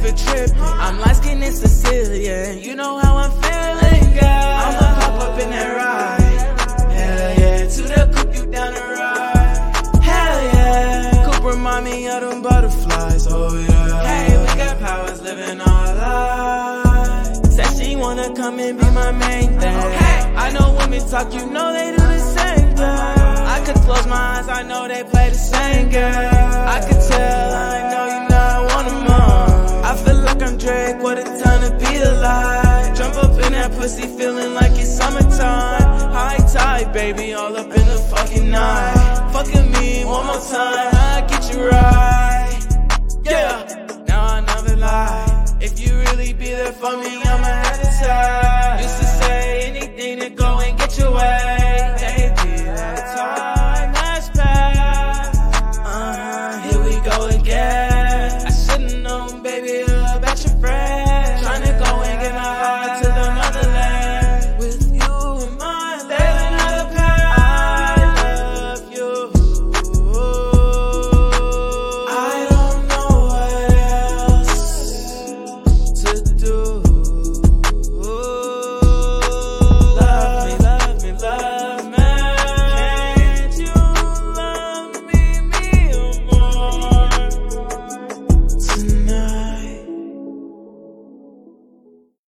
it trippin'. I'm light-skinned and Sicilian, you know how I'm feeling, girl. I'ma hop up in that ride. Hell yeah, to the coupe, you down the ride. Hell yeah, coupe remind me of them butterflies, oh yeah. Hey, we got powers living our lives. Said she wanna come and be my main thing. I know women talk, you know they do the same thing. I could close my eyes, I know they play the same game. I could tell, I know you not one of mine. I feel like I'm Drake, what a time to be alive. Jump up in that pussy, feeling like it's summertime. High tide, baby, all up in the fucking night. Fucking me one more time, I'll get you right. Yeah, now I never lie. If you really be there for me, I'ma have to try.